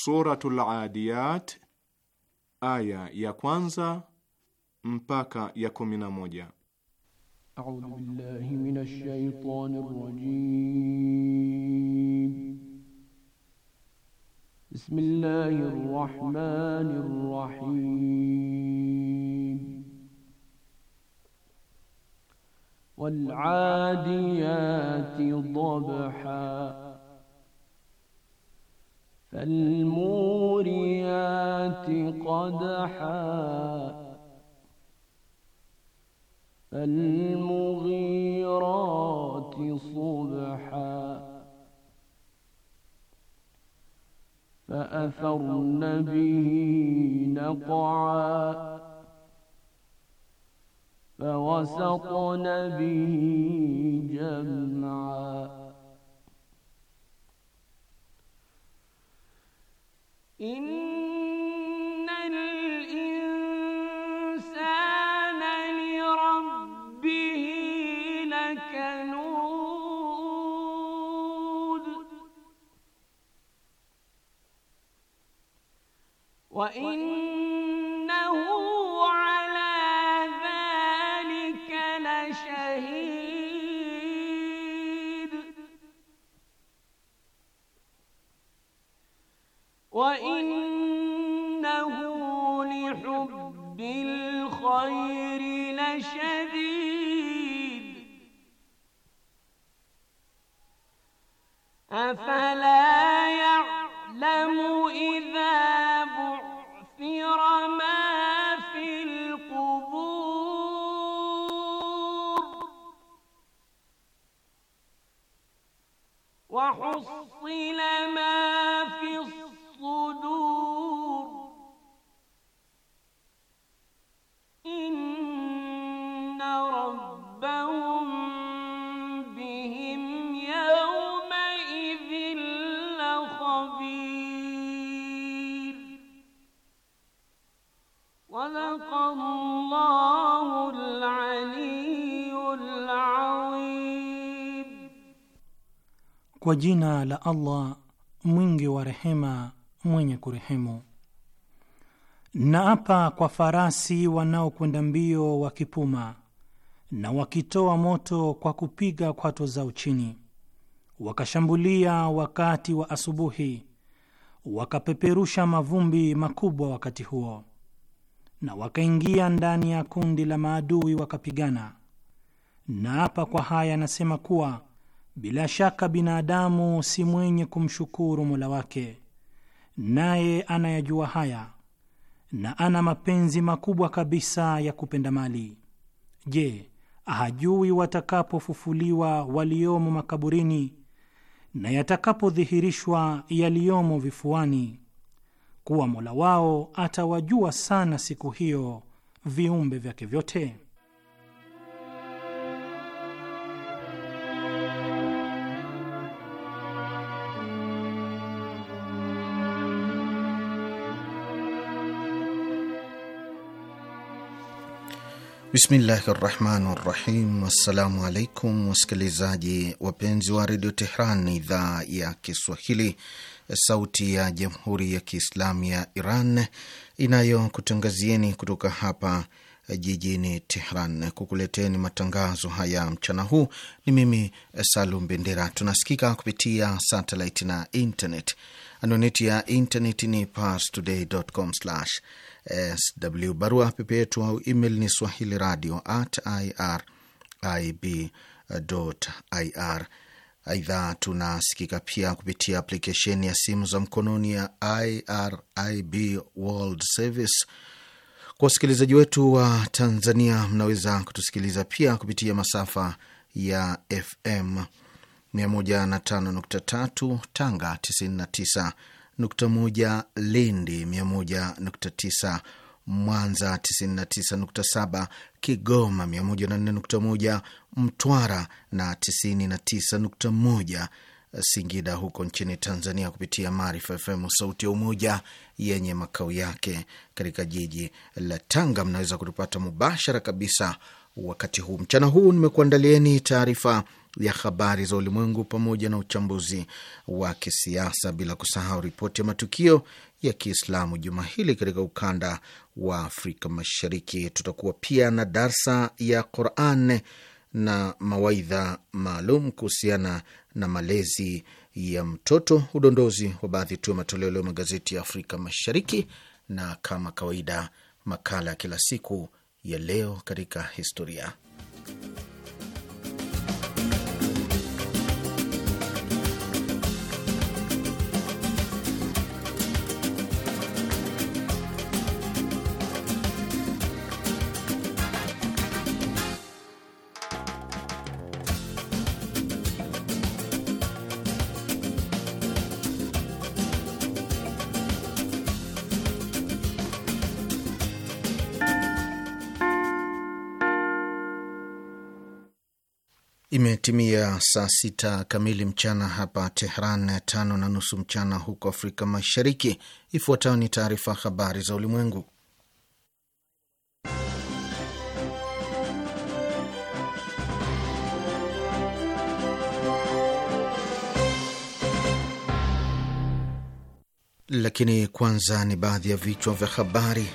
Suratul Adiyat aya ya kwanza mpaka ya 11. A'udhu billahi minash shaitanir rajim. Bismillahir rahmanir rahim. Wal 'adiyati dhabha فالموريات قدحا فالمغيرات صبحا فأثرن به نقعا فوسطن به جمعا إن الإنسان لربه لكنود وإنه على ذلك لشهيد وإنه لحب الخير لشديد أفلا يعلم إذا بعثر ما في القبور وحصل ما في الصدور إن ربهم بهم يومئذ لخبير صدق الله العلي العظيم. Kwa jina la Allah mwingi wa rehema mwenye kurehemu. Naapa kwa farasi wanaokwenda mbio wakipuma na wakitoa moto kwa kupiga kwato zao chini, wakashambulia wakati wa asubuhi, wakapeperusha mavumbi makubwa wakati huo, na wakaingia ndani ya kundi la maadui wakapigana. Naapa kwa haya nasema kuwa bila shaka binadamu si mwenye kumshukuru Mola wake, naye anayajua haya, na ana mapenzi makubwa kabisa ya kupenda mali. Je, hajui watakapofufuliwa waliomo makaburini na yatakapodhihirishwa yaliomo vifuani, kuwa Mola wao atawajua sana siku hiyo viumbe vyake vyote? Bismillahirrahmanirrahim. Assalamu alaikum wasikilizaji wapenzi wa redio Tehran, idhaa ya Kiswahili, sauti ya jamhuri ya Kiislamu ya Iran, inayokutangazieni kutoka hapa jijini Tehran. Kukuleteni matangazo haya mchana huu ni mimi Salum Bendera. Tunasikika kupitia satellite na internet. Anwani ya internet ni parstoday.com/sw. Barua pepe yetu au email ni swahili radio@irib.ir. Aidha, tunasikika pia kupitia aplikesheni ya simu za mkononi ya IRIB World Service. Kwa wasikilizaji wetu wa Tanzania, mnaweza kutusikiliza pia kupitia masafa ya FM 105.3 Tanga, 99.1 Lindi, 101.9 Mwanza, 99.7 Kigoma, 104.1 Mtwara na 99.1 Singida huko nchini Tanzania kupitia Maarifa FM sauti ya Umoja yenye makao yake katika jiji la Tanga. Mnaweza kutupata mubashara kabisa wakati huu. Mchana huu nimekuandalieni taarifa ya habari za ulimwengu pamoja na uchambuzi wa kisiasa, bila kusahau ripoti ya matukio ya Kiislamu juma hili katika ukanda wa Afrika Mashariki. Tutakuwa pia na darsa ya Qur'an na mawaidha maalum kuhusiana na malezi ya mtoto, udondozi wa baadhi tu ya matoleo leo magazeti ya Afrika Mashariki, na kama kawaida makala ya kila siku ya leo katika historia. Imetimia saa 6 kamili mchana hapa Tehran, 5:30 mchana huko Afrika Mashariki. Ifuatayo ni taarifa habari za ulimwengu, lakini kwanza ni baadhi ya vichwa vya habari.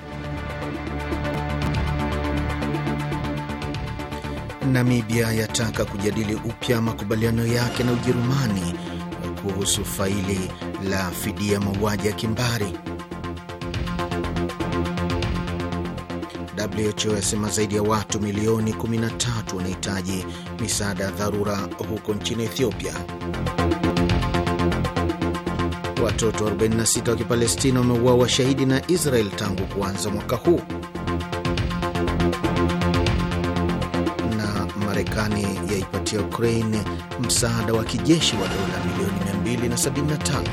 Namibia yataka kujadili upya makubaliano yake na Ujerumani kuhusu faili la fidia mauaji ya kimbari. WHO yasema zaidi ya watu milioni 13 wanahitaji misaada ya dharura huko nchini Ethiopia. Watoto 46 wa Kipalestina wameuawa shahidi na Israel tangu kuanza mwaka huu. Marekani yaipatia Ukraine msaada wa kijeshi wa dola milioni 275.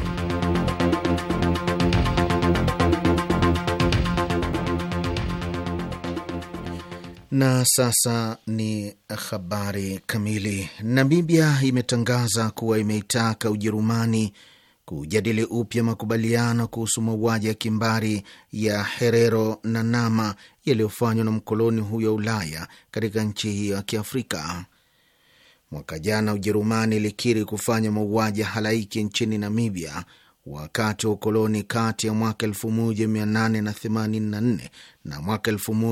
Na sasa ni habari kamili. Namibia imetangaza kuwa imeitaka Ujerumani kujadili upya makubaliano kuhusu mauaji ya kimbari ya Herero na Nama yaliyofanywa na mkoloni huyo Ulaya katika nchi hiyo ya Kiafrika. Mwaka jana Ujerumani ilikiri kufanya mauaji ya halaiki nchini Namibia wakati wa ukoloni kati ya mwaka 1884 na mwaka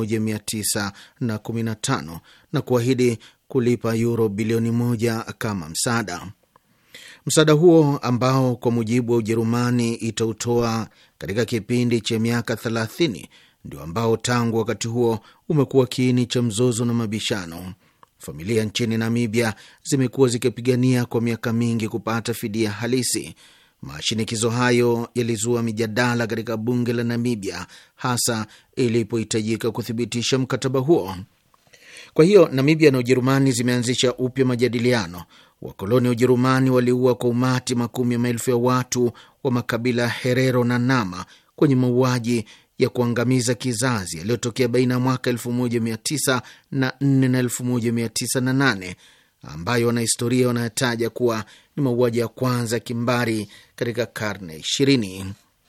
1915 na kuahidi kulipa euro bilioni 1 kama msaada. Msaada huo ambao kwa mujibu wa Ujerumani itautoa katika kipindi cha miaka 30 ndio ambao tangu wakati huo umekuwa kiini cha mzozo na mabishano. Familia nchini Namibia zimekuwa zikipigania kwa miaka mingi kupata fidia halisi. Mashinikizo hayo yalizua mijadala katika bunge la Namibia, hasa ilipohitajika kuthibitisha mkataba huo. Kwa hiyo Namibia na Ujerumani zimeanzisha upya majadiliano. Wakoloni wa Ujerumani waliua kwa umati makumi ya maelfu ya watu wa makabila Herero na Nama kwenye mauaji ya kuangamiza kizazi yaliyotokea baina ya mwaka 1904 na 1908, ambayo wanahistoria wanayataja kuwa ni mauaji ya kwanza kimbari katika karne 20.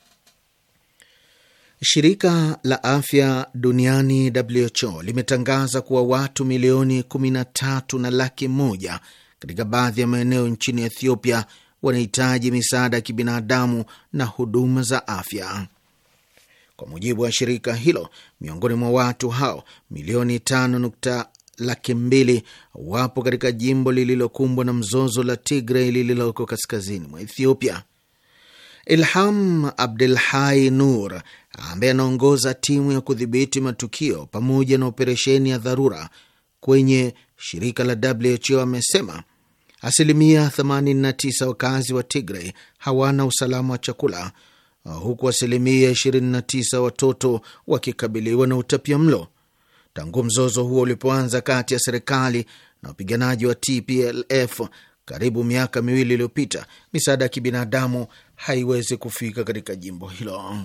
Shirika la Afya Duniani WHO limetangaza kuwa watu milioni 13.1 katika baadhi ya maeneo nchini Ethiopia wanahitaji misaada ya kibinadamu na huduma za afya. Kwa mujibu wa shirika hilo, miongoni mwa watu hao milioni 5.2 wapo katika jimbo lililokumbwa na mzozo la Tigray lililoko kaskazini mwa Ethiopia. Ilham Abdelhai Nur, ambaye anaongoza timu ya kudhibiti matukio pamoja na operesheni ya dharura kwenye shirika la WHO, amesema asilimia 89 wakazi wa Tigray hawana usalama wa chakula, huku asilimia 29 watoto wakikabiliwa na utapiamlo. Tangu mzozo huo ulipoanza kati ya serikali na wapiganaji wa TPLF karibu miaka 2 iliyopita, misaada ya kibinadamu haiwezi kufika katika jimbo hilo.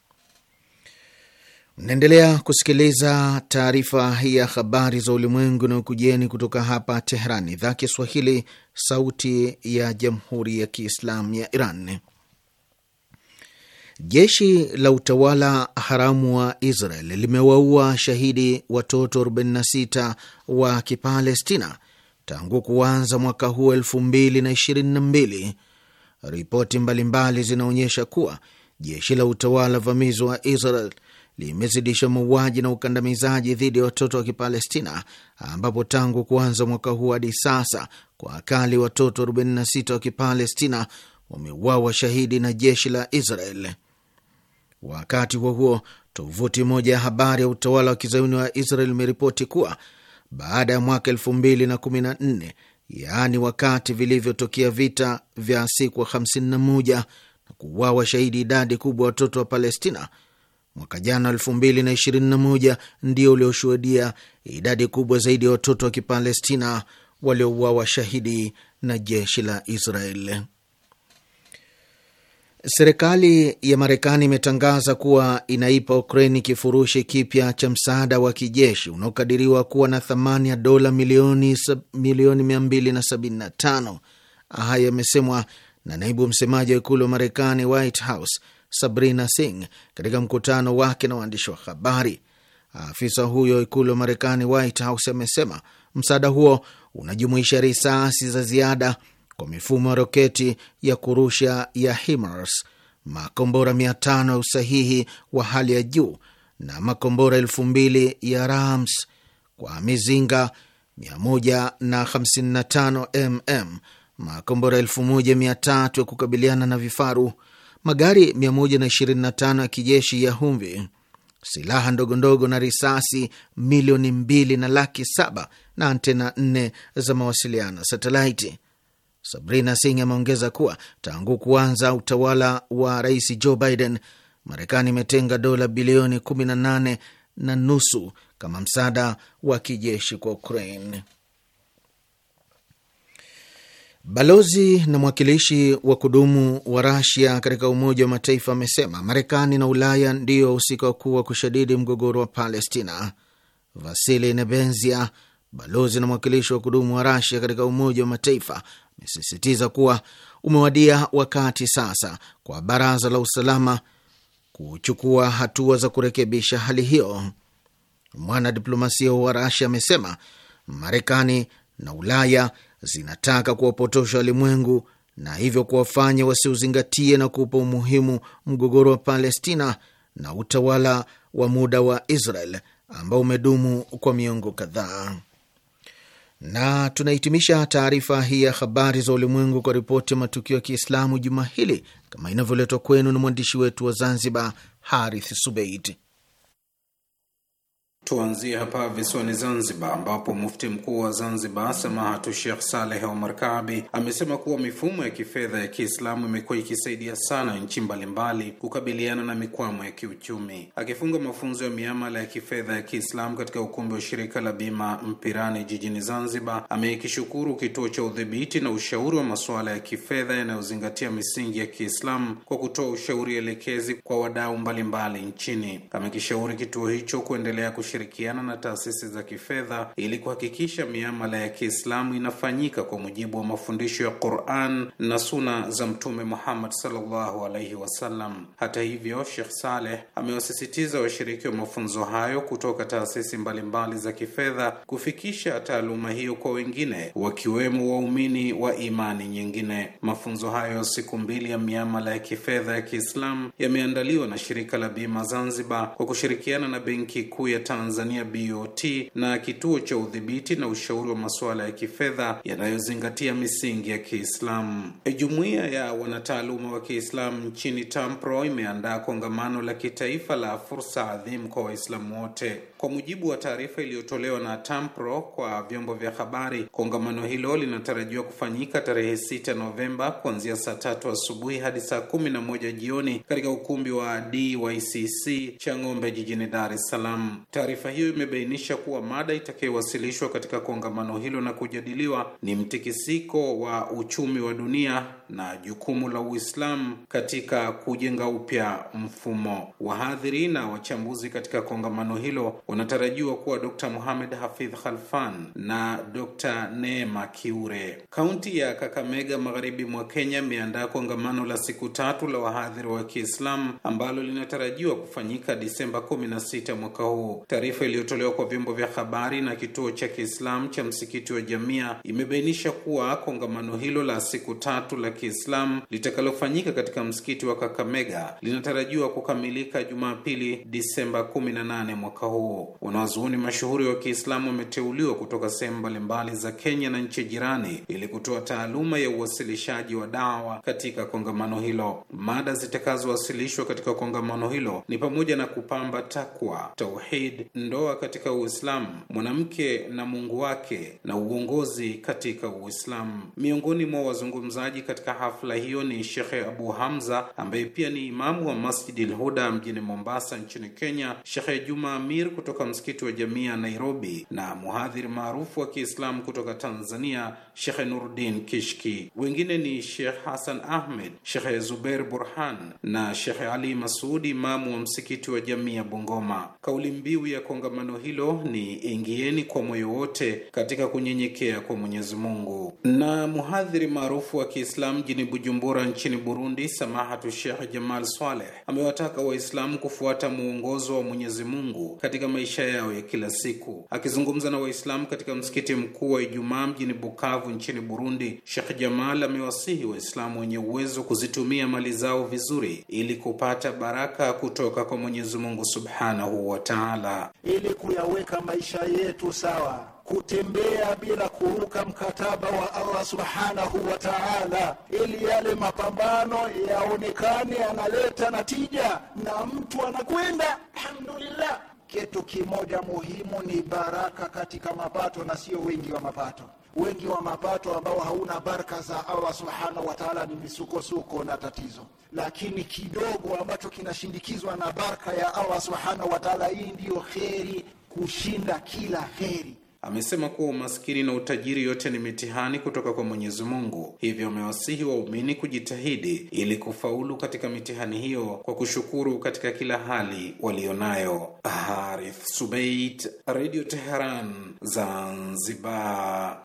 Mnaendelea kusikiliza taarifa hii ya habari za ulimwengu na ukujeni kutoka hapa Tehran, idhaa Kiswahili, sauti ya Jamhuri ya Kiislamu ya Iran. Jeshi la utawala haramu wa Israel limewaua shahidi watoto 46 wa Kipalestina tangu kuanza mwaka huu 2022. Ripoti mbalimbali zinaonyesha kuwa jeshi la utawala vamizi wa Israel limezidisha mauaji na ukandamizaji dhidi ya watoto wa Kipalestina, ambapo tangu kuanza mwaka huu hadi sasa kwa akali watoto 46 wa Kipalestina wameuawa shahidi na jeshi la Israel. Wakati huo tovuti moja ya habari ya utawala wa kizayuni wa Israel imeripoti kuwa baada ya mwaka 2014, yaani wakati vilivyotokea vita vya siku 51 na kuuawa shahidi idadi kubwa watoto wa Palestina, mwaka jana 2021 ndio ulioshuhudia idadi kubwa zaidi ya watoto wa Kipalestina waliouawa shahidi na jeshi la Israel. Serikali ya Marekani imetangaza kuwa inaipa Ukraini kifurushi kipya cha msaada wa kijeshi unaokadiriwa kuwa na thamani ya dola milioni 275. Haya yamesemwa na naibu msemaji wa ikulu wa Marekani, White House, Sabrina Singh, katika mkutano wake na waandishi wa habari. Afisa huyo ikulu wa Marekani, White House, amesema msaada huo unajumuisha risasi za ziada kwa mifumo ya roketi ya kurusha ya HIMARS, makombora 500 ya usahihi wa hali ya juu na makombora 2000 ya Rams kwa mizinga 155 makombora 1300 ya kukabiliana na vifaru, magari 125 ya kijeshi ya Humvee, silaha ndogondogo na risasi 2,700,000 na antena 4 za mawasiliano satelaiti. Sabrina Singh ameongeza kuwa tangu kuanza utawala wa Rais Joe Biden, Marekani imetenga dola bilioni 18.5 kama msaada wa kijeshi kwa Ukraine. Balozi na mwakilishi wa kudumu wa Rasia katika Umoja wa Mataifa amesema Marekani na Ulaya ndio wahusika wakuu wa kushadidi mgogoro wa Palestina. Vasili Nebenzia, balozi na mwakilishi wa kudumu wa Rasia katika Umoja wa Mataifa, amesisitiza kuwa umewadia wakati sasa kwa Baraza la Usalama kuchukua hatua za kurekebisha hali hiyo. Mwanadiplomasia wa Rasia amesema Marekani na Ulaya zinataka kuwapotosha walimwengu na hivyo kuwafanya wasiuzingatie na kuupa umuhimu mgogoro wa Palestina na utawala wa muda wa Israel ambao umedumu kwa miongo kadhaa. Na tunahitimisha taarifa hii ya habari za ulimwengu kwa ripoti ya matukio ya Kiislamu juma hili kama inavyoletwa kwenu na mwandishi wetu wa Zanzibar, Harith Subeit. Tuanzie hapa visiwani Zanzibar, ambapo mufti mkuu wa Zanzibar Samahatu Sheikh Saleh Omar Kaabi amesema kuwa mifumo ya kifedha ya Kiislamu imekuwa ikisaidia sana nchi mbalimbali kukabiliana na mikwamo ya kiuchumi. Akifunga mafunzo ya miamala ya kifedha ya Kiislamu katika ukumbi wa shirika la bima Mpirani jijini Zanzibar, amekishukuru kituo cha udhibiti na ushauri wa masuala ya kifedha yanayozingatia misingi ya Kiislamu kwa kutoa ushauri elekezi kwa wadau mbalimbali nchini. Amekishauri kituo hicho kuendelea kushirikiana na taasisi za kifedha ili kuhakikisha miamala ya Kiislamu inafanyika kwa mujibu wa mafundisho ya Qur'an na Sunna za Mtume Muhammad sallallahu alaihi wasallam. Hata hivyo, Sheikh Saleh amewasisitiza washiriki wa mafunzo hayo kutoka taasisi mbalimbali za kifedha kufikisha taaluma hiyo kwa wengine, wakiwemo waumini wa imani nyingine. Mafunzo hayo siku 2 ya miamala ya kifedha ya Kiislamu yameandaliwa na shirika la bima Zanzibar kwa kushirikiana na Benki Kuu ya Tanzania BOT na kituo cha udhibiti na ushauri wa masuala ya kifedha yanayozingatia misingi ya Kiislamu. Jumuiya ya wanataaluma wa Kiislamu nchini TAMPRO imeandaa kongamano la kitaifa la fursa adhimu kwa Waislamu wote. Kwa mujibu wa taarifa iliyotolewa na TAMPRO kwa vyombo vya habari, kongamano hilo linatarajiwa kufanyika tarehe 6 Novemba kuanzia saa 3 asubuhi hadi saa 11 jioni katika ukumbi wa DYCC Chang'ombe jijini Dar es Salaam. Taarifa Taarifa hiyo imebainisha kuwa mada itakayowasilishwa katika kongamano hilo na kujadiliwa ni mtikisiko wa uchumi wa dunia na jukumu la Uislamu katika kujenga upya mfumo. Wahadhiri na wachambuzi katika kongamano hilo wanatarajiwa kuwa Dr. Mohamed Hafidh Khalfan na Dr. Neema Kiure. Kaunti ya Kakamega magharibi mwa Kenya imeandaa kongamano la siku 3 la wahadhiri wa Kiislamu ambalo linatarajiwa kufanyika Disemba 16 mwaka huu. Taarifa iliyotolewa kwa vyombo vya habari na kituo cha Kiislamu cha msikiti wa Jamia imebainisha kuwa kongamano hilo la siku 3 la Kiislamu litakalofanyika katika msikiti wa Kakamega linatarajiwa kukamilika Jumapili Disemba 18 mwaka huu. Wanazuoni mashuhuri wa Kiislamu wameteuliwa kutoka sehemu mbalimbali za Kenya na nchi jirani ili kutoa taaluma ya uwasilishaji wa dawa katika kongamano hilo. Mada zitakazowasilishwa katika kongamano hilo ni pamoja na kupamba takwa, tauhid, ndoa katika Uislamu, mwanamke na Mungu wake na uongozi katika Uislamu. Miongoni mwa wazungumzaji katika hafla hiyo ni Sheikh Abu Hamza ambaye pia ni imamu wa Masjid al-Huda mjini Mombasa nchini Kenya, Sheikh Juma Amir kutoka msikiti wa Jamia Nairobi, na muhadhiri maarufu wa Kiislamu kutoka Tanzania Sheikh Nuruddin Kishki. Wengine ni Sheikh Hassan Ahmed, Sheikh Zubair Burhan na Sheikh Ali Masudi, imamu wa msikiti wa Jamia Bungoma. Kauli mbiu ya kongamano hilo ni ingieni kwa moyo wote katika kunyenyekea kwa Mwenyezi Mungu. Na muhadhiri maarufu wa Kiislamu mjini Bujumbura nchini Burundi, Samahatu Sheikh Jamal Swaleh amewataka Waislamu kufuata muongozo wa Mwenyezi Mungu katika maisha yao ya kila siku. Akizungumza na Waislamu katika msikiti mkuu wa Ijumaa mjini Bukavu nchini Burundi, Sheikh Jamal amewasihi Waislamu wenye uwezo kuzitumia mali zao vizuri ili kupata baraka kutoka kwa Mwenyezi Mungu Subhanahu wa Ta'ala, ili kuyaweka maisha yetu sawa, kutembea bila kuruka mkataba wa Allah Subhanahu wa Ta'ala, ili yale mapambano yaonekane yanaleta natija na mtu anakwenda alhamdulillah. Kitu kimoja muhimu ni baraka katika mapato na sio wingi wa mapato. Wengi wa mapato ambao hauna baraka za Allah Subhanahu wa Ta'ala ni misukosuko na tatizo, lakini kidogo ambacho kinashindikizwa na baraka ya Allah Subhanahu wa Ta'ala, hii ndiyo kheri kushinda kila kheri. Amesema kuwa umaskini na utajiri yote ni mitihani kutoka kwa Mwenyezi Mungu. Hivyo amewasihi waumini kujitahidi ili kufaulu katika mitihani hiyo kwa kushukuru katika kila hali walionayo. Harith Subait, Radio Tehran, Zanzibar.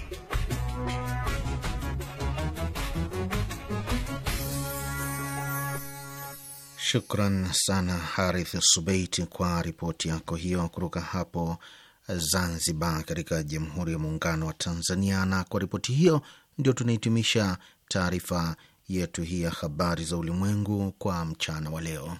Shukran sana Harith Subait kwa ripoti yako hiyo kutoka hapo Zanzibar katika Jamhuri ya Muungano wa Tanzania. Na kwa ripoti hiyo ndio tunahitimisha taarifa yetu hii ya habari za ulimwengu kwa mchana wa leo.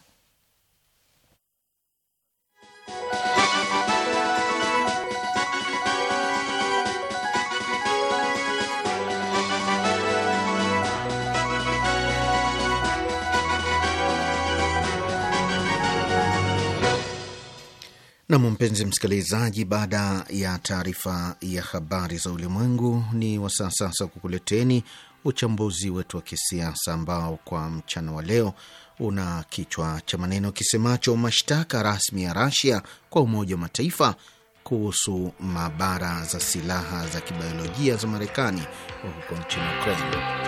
Na mpenzi msikilizaji, baada ya taarifa ya habari za ulimwengu, ni wasaa sasa kukuleteni uchambuzi wetu wa kisiasa ambao kwa mchana wa leo una kichwa cha maneno kisemacho mashtaka rasmi ya Russia kwa Umoja wa Mataifa kuhusu maabara za silaha za kibiolojia za Marekani huko nchini Ukraine.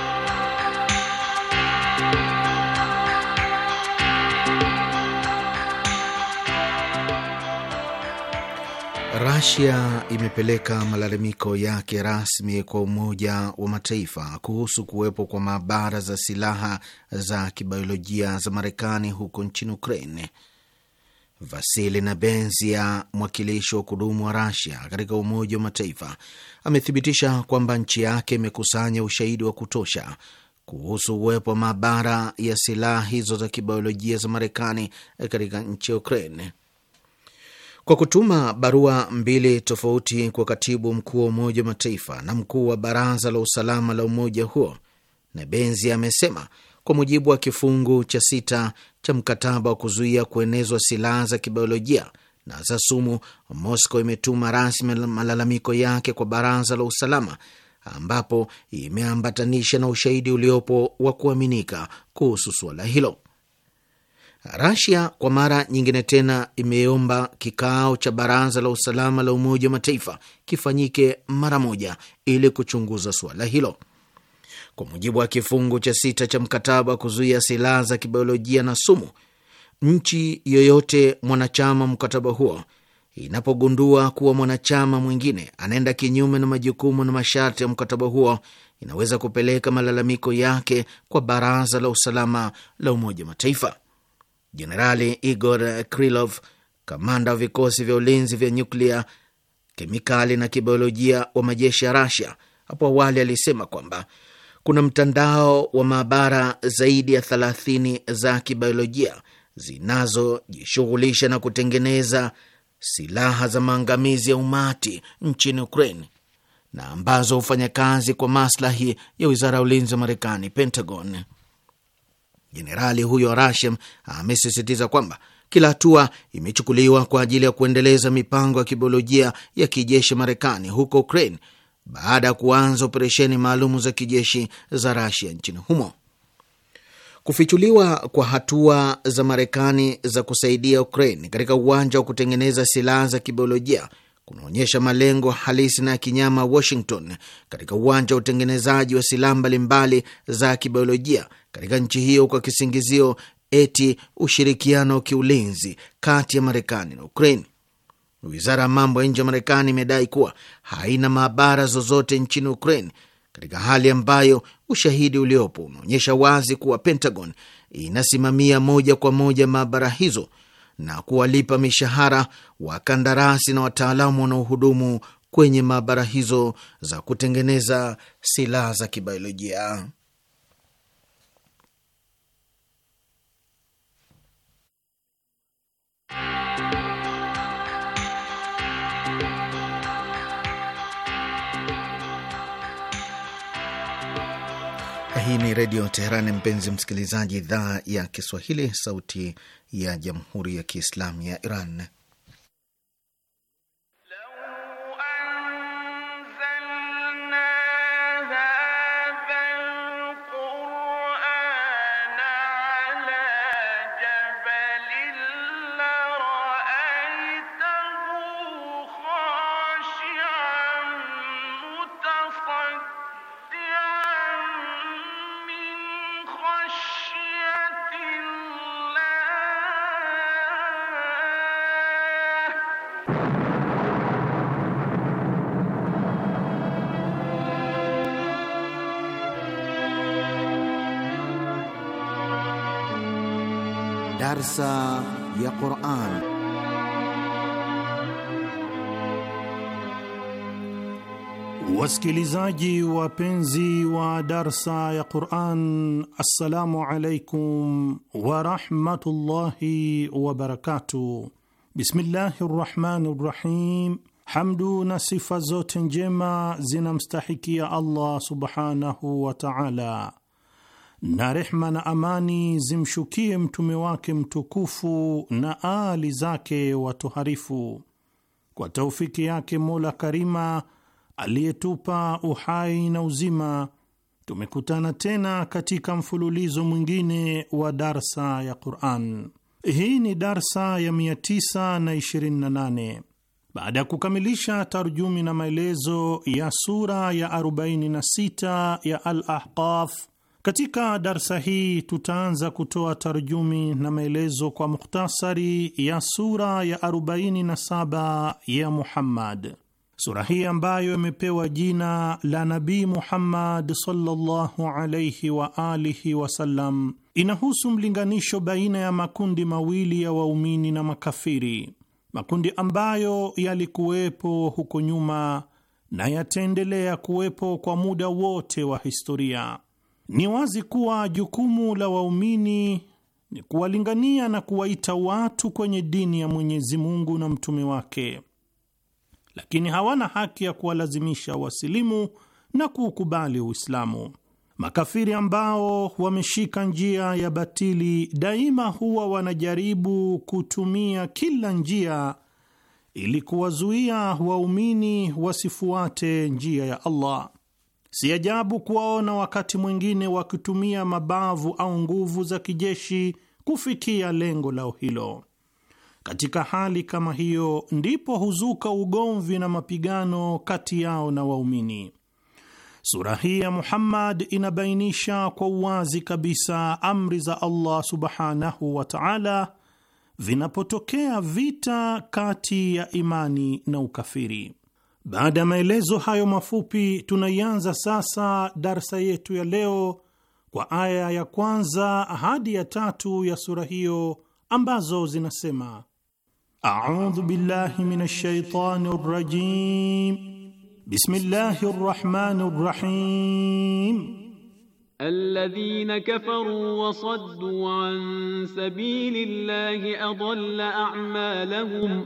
Russia imepeleka malalamiko yake rasmi kwa Umoja wa Mataifa kuhusu kuwepo kwa maabara za silaha za kibiolojia za Marekani huko nchini Ukraine. Vasili Nebenzia, mwakilishi wa kudumu wa Russia katika Umoja wa Mataifa, amethibitisha kwamba nchi yake imekusanya ushahidi wa kutosha kuhusu uwepo wa maabara ya silaha hizo za kibiolojia za Marekani katika nchi ya Ukraine. Kwa kutuma barua mbili tofauti kwa katibu mkuu wa Umoja wa Mataifa na mkuu wa Baraza la Usalama la umoja huo, Nebenzia amesema kwa mujibu wa kifungu cha 6 cha mkataba wa kuzuia kuenezwa silaha za kibiolojia na za sumu, Moscow imetuma rasmi malalamiko yake kwa Baraza la Usalama, ambapo imeambatanisha na ushahidi uliopo wa kuaminika kuhusu suala hilo. Rasia kwa mara nyingine tena imeomba kikao cha Baraza la Usalama la Umoja wa Mataifa kifanyike mara moja ili kuchunguza suala hilo. Kwa mujibu wa kifungu cha 6 cha mkataba wa kuzuia silaha za kibiolojia na sumu, nchi yoyote mwanachama mkataba huo inapogundua kuwa mwanachama mwingine anaenda kinyume na majukumu na masharti ya mkataba huo, inaweza kupeleka malalamiko yake kwa Baraza la Usalama la Umoja wa Mataifa. Jenerali Igor Krylov, kamanda wa vikosi vya ulinzi vya nyuklia, kemikali na kibiolojia wa majeshi ya Russia, hapo awali alisema kwamba kuna mtandao wa maabara zaidi ya 30 za kibiolojia zinazojishughulisha na kutengeneza silaha za maangamizi ya umati nchini Ukraine na ambazo hufanya kazi kwa maslahi ya Wizara ya Ulinzi wa Marekani, Pentagon. Jenerali huyo wa Russia amesisitiza kwamba kila hatua imechukuliwa kwa ajili ya kuendeleza mipango ya kibiolojia ya kijeshi Marekani huko Ukraine baada ya kuanza operesheni maalum za kijeshi za Russia nchini humo. Kufichuliwa kwa hatua za Marekani za kusaidia Ukraine katika uwanja wa kutengeneza silaha za kibiolojia kunaonyesha malengo halisi na ya kinyama Washington katika uwanja wa utengenezaji wa silaha mbalimbali za kibiolojia katika nchi hiyo kwa kisingizio eti ushirikiano wa kiulinzi kati ya Marekani na Ukraine. Wizara ya mambo ya nje ya Marekani imedai kuwa haina maabara zozote nchini Ukraine, katika hali ambayo ushahidi uliopo unaonyesha wazi kuwa Pentagon inasimamia moja kwa moja maabara hizo na kuwalipa mishahara wakandarasi na wataalamu wanaohudumu kwenye maabara hizo za kutengeneza silaha za kibiolojia. Hii ni Redio Teherani, mpenzi msikilizaji, idhaa ya Kiswahili, sauti ya Jamhuri ya Kiislamu ya Iran. Darsa ya Quran. Wasikilizaji wapenzi wa darsa ya Quran, assalamu alaikum wa rahmatullahi wa barakatuh. Bismillahir rahmanir rahim. Hamdu na sifa zote njema zinamstahikia Allah subhanahu wa ta'ala, na rehma na amani zimshukie mtume wake mtukufu na ali zake watoharifu. Kwa taufiki yake Mola Karima aliyetupa uhai na uzima, tumekutana tena katika mfululizo mwingine wa darsa ya Qur'an. Hii ni darsa ya 928 baada ya kukamilisha tarjumi na maelezo ya sura ya 46 ya Al-Ahqaf. Katika darsa hii tutaanza kutoa tarjumi na maelezo kwa mukhtasari ya sura ya 47 ya Muhammad. Sura hii ambayo imepewa jina la Nabii Muhammad sallallahu alayhi wa alihi wasallam inahusu mlinganisho baina ya makundi mawili ya waumini na makafiri, makundi ambayo yalikuwepo huko nyuma na yataendelea kuwepo kwa muda wote wa historia. Ni wazi kuwa jukumu la waumini ni kuwalingania na kuwaita watu kwenye dini ya Mwenyezi Mungu na mtume wake, lakini hawana haki ya kuwalazimisha wasilimu na kuukubali Uislamu. Makafiri ambao wameshika njia ya batili daima huwa wanajaribu kutumia kila njia ili kuwazuia waumini wasifuate njia ya Allah. Si ajabu kuwaona wakati mwingine wakitumia mabavu au nguvu za kijeshi kufikia lengo lao hilo. Katika hali kama hiyo ndipo huzuka ugomvi na mapigano kati yao na waumini. Sura hii ya Muhammad inabainisha kwa uwazi kabisa amri za Allah subhanahu wa ta'ala vinapotokea vita kati ya imani na ukafiri. Baada ya maelezo hayo mafupi, tunaianza sasa darsa yetu ya leo kwa aya ya kwanza hadi ya 3 ya sura hiyo ambazo zinasema: A'udhu billahi minash shaitanir rajim. Bismillahir rahmanir rahim. Alladhina kafaru wa saddu an sabilillahi adalla a'malahum,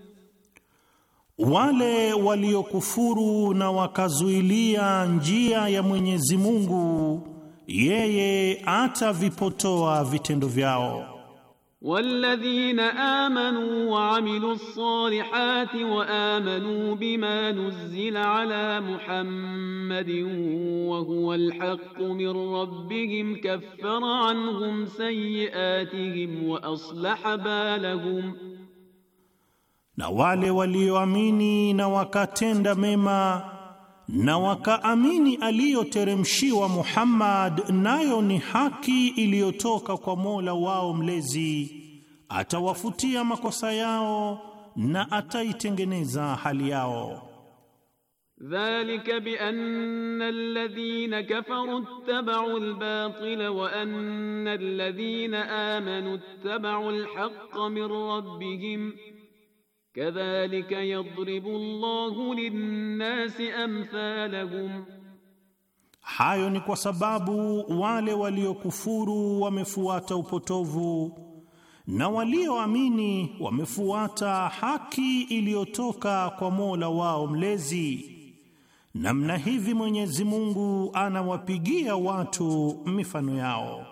wale waliokufuru na wakazuilia njia ya Mwenyezi Mungu, yeye atavipotoa vitendo vyao. walladhina amanu wa amilus salihati wa amanu bima nuzila ala Muhammadin wa huwa al-haqqu min rabbihim kaffara anhum sayyi'atihim wa aslaha balahum, na wale walioamini na wakatenda mema na wakaamini aliyoteremshiwa Muhammad, nayo ni haki iliyotoka kwa Mola wao mlezi, atawafutia makosa yao na ataitengeneza hali yao. dhalika bi anna alladhina kafaru ittaba'u al-batila wa anna alladhina amanu ittaba'u al-haqqa min rabbihim kadhalika yadribu Allahu lin-nasi amthalahum, hayo ni kwa sababu wale waliokufuru wamefuata upotovu na walioamini wamefuata haki iliyotoka kwa Mola wao mlezi. Namna hivi Mwenyezi Mungu anawapigia watu mifano yao.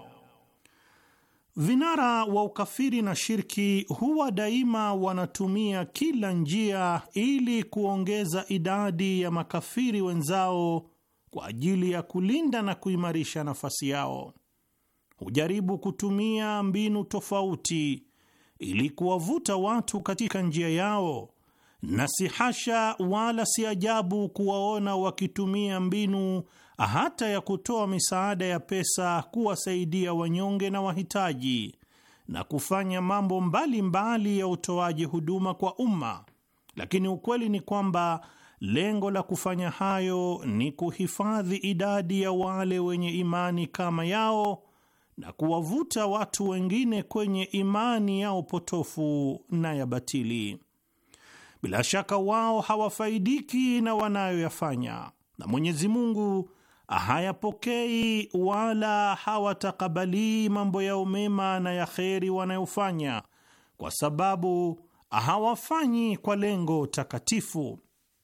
Vinara wa ukafiri na shirki huwa daima wanatumia kila njia ili kuongeza idadi ya makafiri wenzao kwa ajili ya kulinda na kuimarisha nafasi yao. Hujaribu kutumia mbinu tofauti ili kuwavuta watu katika njia yao, na si hasha wala si ajabu kuwaona wakitumia mbinu hata ya kutoa misaada ya pesa kuwasaidia wanyonge na wahitaji na kufanya mambo mbalimbali ya utoaji huduma kwa umma. Lakini ukweli ni kwamba lengo la kufanya hayo ni kuhifadhi idadi ya wale wenye imani kama yao na kuwavuta watu wengine kwenye imani yao potofu na ya batili. Bila shaka wao hawafaidiki na wanayoyafanya, na Mwenyezi Mungu hayapokei wala hawatakabali mambo yao mema na ya kheri wanayofanya, kwa sababu hawafanyi kwa lengo takatifu.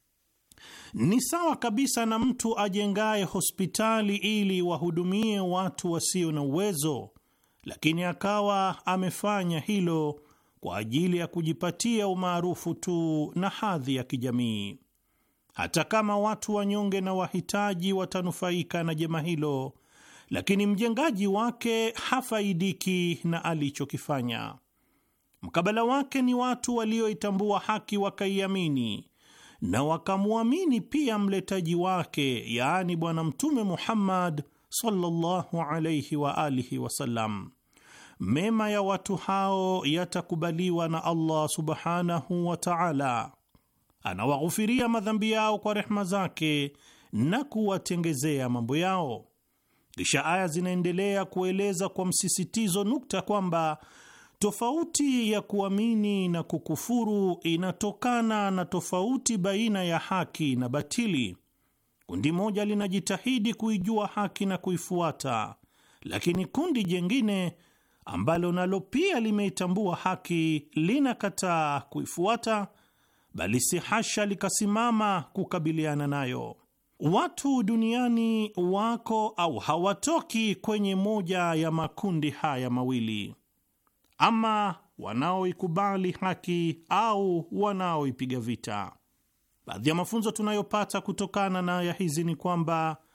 Ni sawa kabisa na mtu ajengaye hospitali ili wahudumie watu wasio na uwezo, lakini akawa amefanya hilo kwa ajili ya kujipatia umaarufu tu na hadhi ya kijamii. Hata kama watu wanyonge na wahitaji watanufaika na jema hilo, lakini mjengaji wake hafaidiki na alichokifanya. Mkabala wake ni watu walioitambua haki wakaiamini na wakamwamini pia mletaji wake, yaani Bwana Mtume Muhammad sallallahu alayhi wa alihi wasallam. Mema ya watu hao yatakubaliwa na Allah subhanahu wa ta'ala. Anawaghufiria madhambi yao kwa rehma zake na kuwatengezea mambo yao. Kisha aya zinaendelea kueleza kwa msisitizo nukta kwamba tofauti ya kuamini na kukufuru inatokana na tofauti baina ya haki na batili. Kundi moja linajitahidi kuijua haki na kuifuata, lakini kundi jengine ambalo nalo pia limeitambua haki linakataa kuifuata, bali si hasha likasimama kukabiliana nayo. Watu duniani wako au hawatoki kwenye moja ya makundi haya mawili, ama wanaoikubali haki au wanaoipiga vita. Baadhi ya mafunzo tunayopata kutokana na aya hizi ni kwamba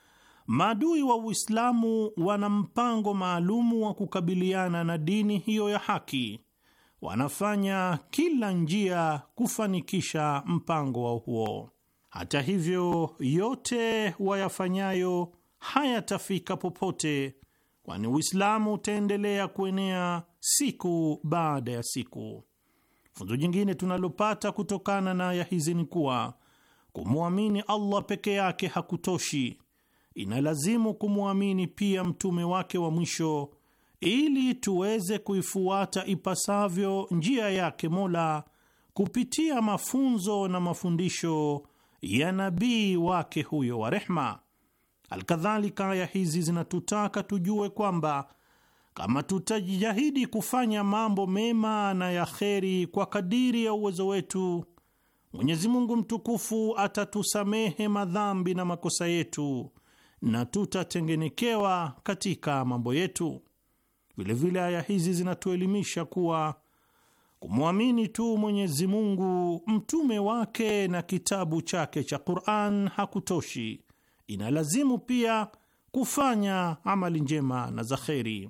Maadui wa Uislamu wana mpango maalumu wa kukabiliana na dini hiyo ya haki. Wanafanya kila njia kufanikisha mpango wao huo. Hata hivyo, yote wayafanyayo hayatafika popote, kwani Uislamu utaendelea kuenea siku baada ya siku. Funzo jingine tunalopata kutokana na aya hizi ni kuwa kumwamini Allah peke yake hakutoshi. Inalazimu kumwamini pia mtume wake wa mwisho ili tuweze kuifuata ipasavyo njia yake Mola kupitia mafunzo na mafundisho ya nabii wake huyo wa rehma. Alkadhalika, aya hizi zinatutaka tujue kwamba kama tutajitahidi kufanya mambo mema na ya kheri kwa kadiri ya uwezo wetu, Mwenyezi Mungu mtukufu atatusamehe madhambi na makosa yetu na tutatengenekewa katika mambo yetu. Vilevile aya hizi zinatuelimisha kuwa kumwamini tu Mwenyezi Mungu, mtume wake na kitabu chake cha Qur'an hakutoshi. Inalazimu pia kufanya amali njema na za kheri.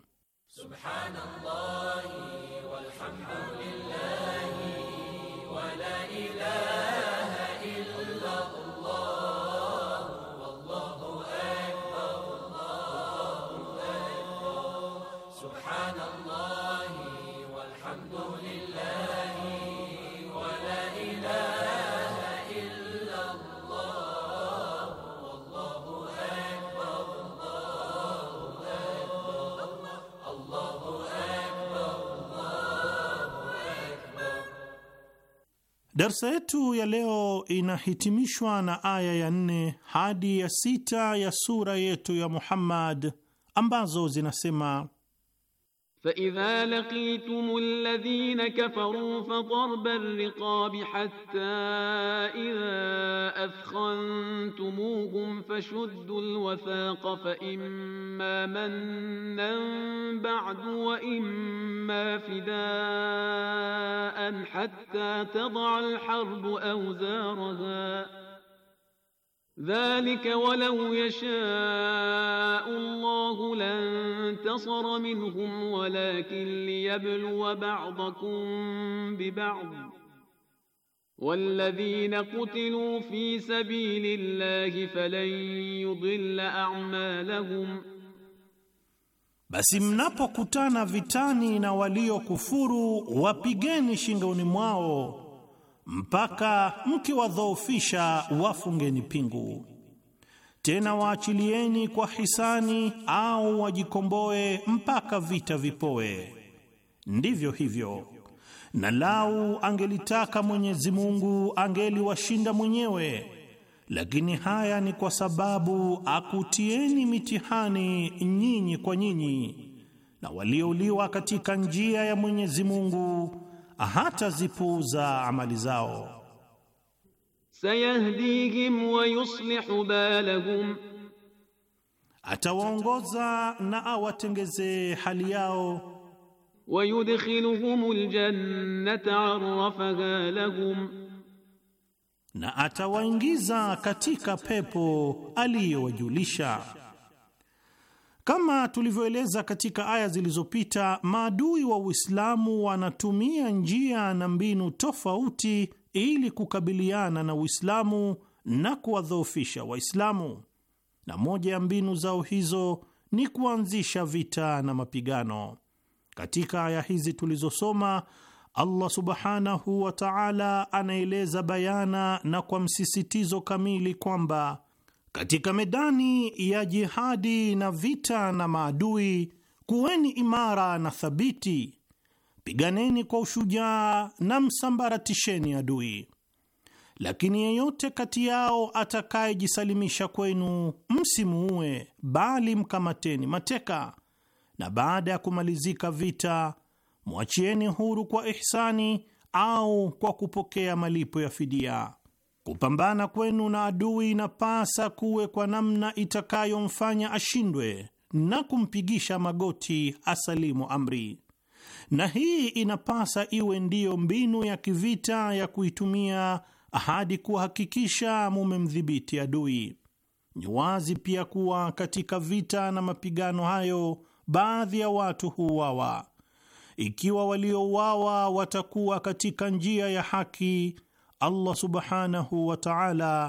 Subhanallah walhamdulillah wa la ilaha illa Allah wallahu akbar Allahu akbar. Subhanallah walhamdulillah wa la ilaha illa Allah wallahu akbar Allahu akbar Allahu akbar Allahu akbar. Darsa yetu ya leo inahitimishwa na aya ya 4 hadi ya 6 ya sura yetu ya Muhammad ambazo zinasema: فإذا لقيتم الذين كفروا فضرب الرقاب حتى إذا أثخنتموهم فشدوا الوثاق فإما منا بعد وإما فداء حتى تضع الحرب أوزارها ذلك ولو يشاء الله لانتصر منهم ولكن ليبلو بعضكم ببعض والذين قتلوا في سبيل الله فلن يضل أعمالهم. Basi mnapokutana vitani na waliokufuru, wapigeni shingoni mwao mpaka mkiwadhoofisha, wafungeni pingu. Tena waachilieni kwa hisani au wajikomboe mpaka vita vipoe. Ndivyo hivyo, na lau angelitaka Mwenyezi Mungu angeliwashinda mwenyewe, lakini haya ni kwa sababu akutieni mitihani nyinyi kwa nyinyi, na waliouliwa katika njia ya Mwenyezi Mungu hata zipuuza amali zao. Sayahdihim wa yuslihu balahum, atawaongoza na awatengeze hali yao. Wa yudkhiluhumul jannata arrafaha lahum, na atawaingiza katika pepo aliyowajulisha. Kama tulivyoeleza katika aya zilizopita, maadui wa Uislamu wanatumia njia na mbinu tofauti ili kukabiliana na Uislamu na kuwadhoofisha Waislamu, na moja ya mbinu zao hizo ni kuanzisha vita na mapigano. Katika aya hizi tulizosoma, Allah subhanahu wa ta'ala anaeleza bayana na kwa msisitizo kamili kwamba katika medani ya jihadi na vita na maadui, kuweni imara na thabiti, piganeni kwa ushujaa na msambaratisheni adui. Lakini yeyote kati yao atakayejisalimisha kwenu, msimuue, bali mkamateni mateka, na baada ya kumalizika vita mwachieni huru kwa ihsani au kwa kupokea malipo ya fidia. Kupambana kwenu na adui inapasa kuwe kwa namna itakayomfanya ashindwe na kumpigisha magoti asalimu amri, na hii inapasa iwe ndiyo mbinu ya kivita ya kuitumia hadi kuhakikisha mumemdhibiti adui. Ni wazi pia kuwa katika vita na mapigano hayo baadhi ya watu huuawa. Ikiwa waliouawa watakuwa katika njia ya haki, Allah subhanahu wa ta'ala